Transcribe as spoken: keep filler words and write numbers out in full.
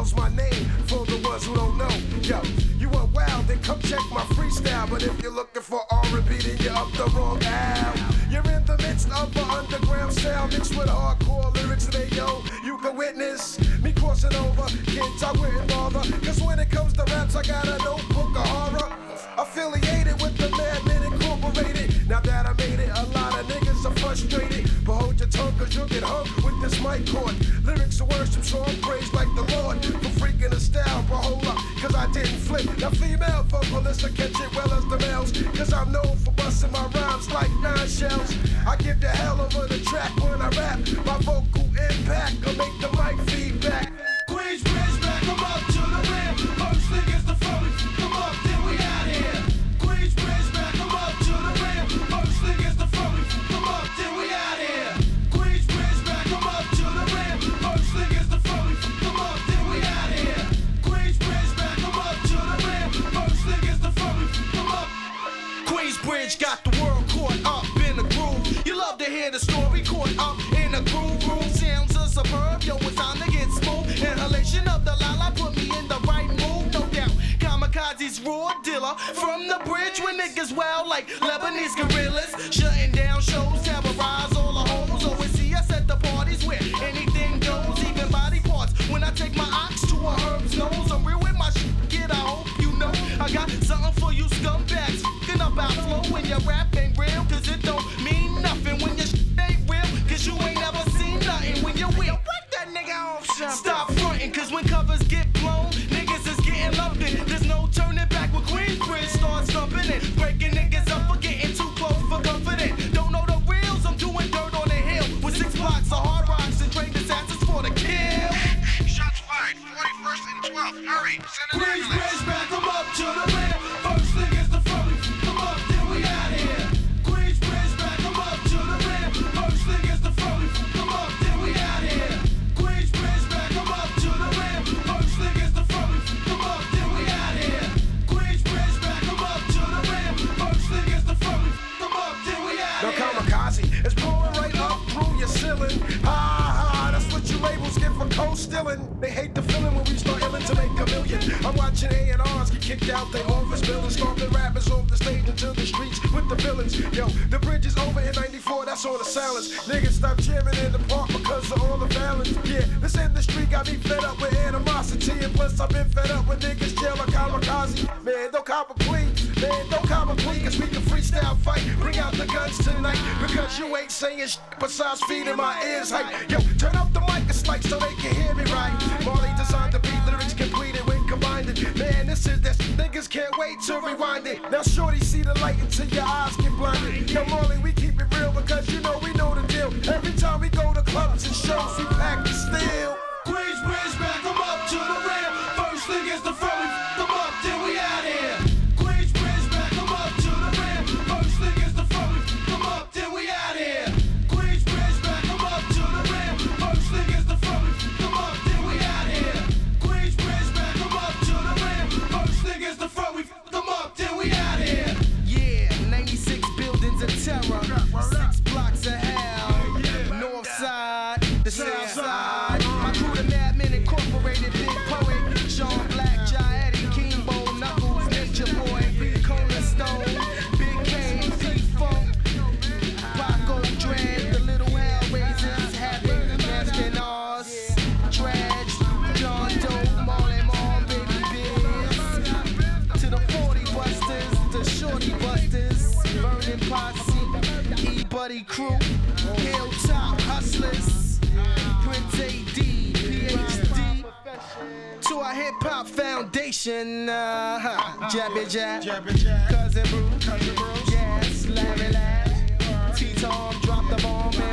Styles my name for the ones who don't know. Yo, you want wild, then come check my freestyle. But if you're looking for R and B, then you're up the wrong alley. You're in the midst of an underground sound mixed with hardcore lyrics today, yo. You can witness me crossing over. Kids, I wouldn't bother. Cause when it comes to raps, I got a notebook of horror. Affiliated with the Madmen Incorporated. Now that I made it, a lot of niggas are frustrated. But hold your tongue, cause you'll get hung with this mic cord. Lyrics of worship, so I'm praised like the Lord. For freaking the style, but hold up, cause I didn't flip. Now female vocalists will catch it well as the males. Cause I'm known for busting my rhymes like nine shells. I give the hell over the track when I rap. My vocal impact will make the mic feedback. Queensbridge back, come up to the rim. First thing is the phone, come up, then we out here. Queensbridge back, come up to the rim. First thing is the phone, come up, then we out here. Queensbridge back, come up to the rim. First thing is the phone, come up, then we out here. Queensbridge back, come up to the rim. First thing is the phone, come up. Queensbridge got the world caught up in the groove. You love to hear the story caught up in the groove. Room sounds of suburb, yo, it's time to get smooth. Inhalation of the lala put me in the right mood, no doubt. Kamikaze's raw dealer from the bridge when niggas wild like Lebanese gorillas. Shutting down shows, terrorize all the hoes. Always see us at the parties where anything goes, even body parts. When I take my ox to a herb's nose, I'm real with my shit, kid, I hope you know. I got something for you scumbags, f***ing about flow when your rap ain't real. Cause it don't mean nothing when your shit ain't real. Cause you ain't never seen nothing when you will. Break that nigga off something. Stop fronting, cause when covers get blown, niggas is getting lumped in. There's no turning back when Queensbridge starts thumping it. Breaking niggas up for getting too close for confident. Don't know the reals, I'm doing dirt on the hill. With six blocks of hard rocks and trained assassins for the kill. Shots fired, forty-first and twelfth, hurry, send an ambulance. Queensbridge back, come up to the rim. First thing is the phone, come up, then we out here. Queensbridge back, come up to the rim. First thing is the phone, come up, then we out here. Queensbridge back, come up to the rim. First thing is the phone, come up, then we out here. Queensbridge back, come up to the rim. First thing is the phone, come up, then we out Now here. Kamikaze is pulling right up through your ceiling. Ha ha, that's what you labels get for co-stealing. They hate the feeling when we start yelling to make a million. I'm watching A and R's get kicked out their office buildings, stomping rappers off the stage into the streets with the villains. Yo, the bridge is over in ninety-four, that's on the silence. Niggas stop cheering in the park because of all the violence. Yeah, this industry got me fed up with animosity, and plus I've been fed up with niggas jail like Kamikaze. Man, don't cop a plea, man, don't cop a plea, cause we can freestyle fight. Bring out the guns tonight, because you ain't saying shit besides feeding my ears hype. Yo, turn up the mic a slight so they can hear me right. Marley designed the beat, lyrics completed when combined it. Man, this is this, niggas can't wait to rewind it. Now shorty, see the light until your eyes get blinded. Yo, Marley, we keep it real because you know we know the deal. Every time we go to clubs and shows, we pack the steel. Queensbridge back, come up to the rim. First thing is the phone, come up, then we out here. Queensbridge back, come up to the rim. First thing is the phone, come up, then we out here. Queensbridge back, come up to the rim. First thing is the phone, come up, then we out here. Queensbridge back, come up to the rim. First thing is the phone, come up, then we out here. Yeah, ninety-six buildings of terror, six blocks of hell. North side, the south side. My crew, the Madmen Incorporated, Big Poet, Sean Black, Jai Eddie, Kimbo, Knuckles, Ninja Boy, Kona Stone, Big K, P-Funk, Paco Dread, the Little Hellraisers, Havoc, Aston Oz, Dredge, John Doe, Marley Marl, Baby Biz, to the forty Busters, the Shorty Busters, Burning Posse, E-Buddy Crew, Hilltop Hustlers, Prince A D, P H D, to our Hip Hop Foundation, uh huh, Jabby Jab, Cousin Brew, yes, Larry Laugh, T-Tom, drop the bomb.